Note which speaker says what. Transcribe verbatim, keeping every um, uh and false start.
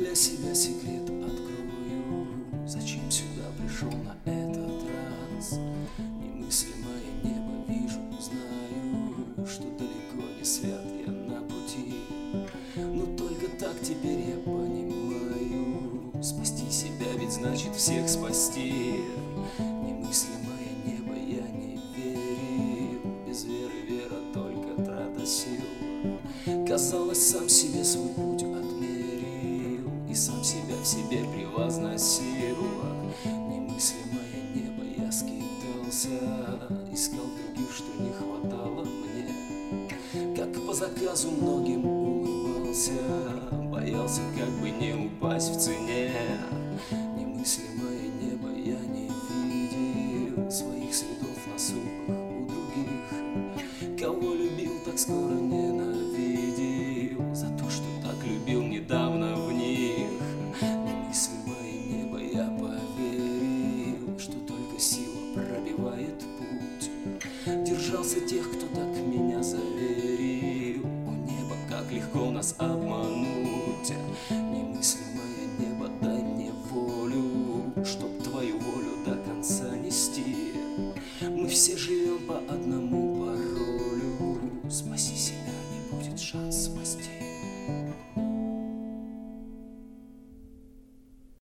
Speaker 1: для себя секрет открою. Зачем сюда пришел на этот раз? Немыслимое небо вижу, знаю, что далеко не свят я на пути. Но только так теперь я понимаю, спасти себя ведь значит всех спасти. Немыслимое небо я не верил, без веры вера только трата сил. Казалось, сам себе свой путь отмерил и сам себя в себе превозносил. Немыслимое небо я скитался, искал других, что не хватало мне. Как по заказу многим улыбался, боялся, как бы не упасть в цене. Немыслимое небо я не видел, своих следов на судьбах у других. Кого любил, так скоро ненавидел за то, что так любил недавно в них. Немыслимое небо я поверил, что только сила пробивает путь. Держался тех, кто так